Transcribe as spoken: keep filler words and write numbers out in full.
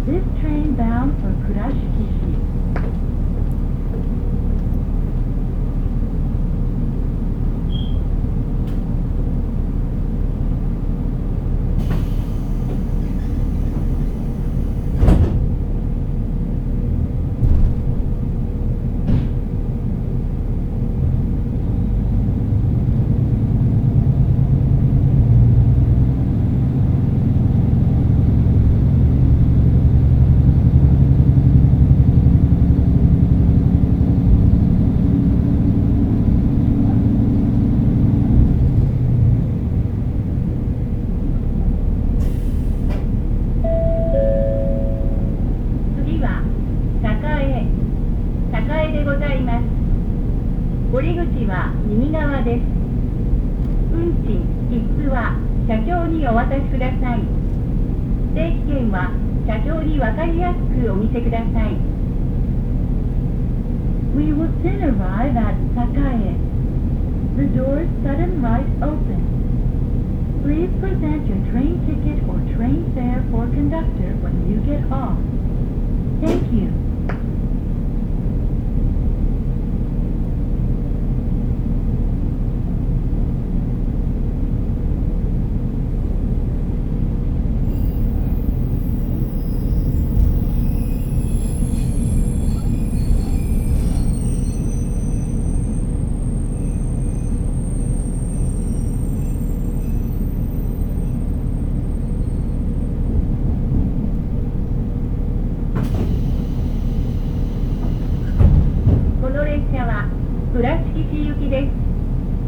This train bound for Kurashiki. 降り口は右側です。運賃、切符は車掌にお渡しください。定期券は車掌に分かりやすくお見せください。We will soon arrive at Sakae. The doors sudden right open. Please present your train ticket or train fare for conductor when you get off. Thank you.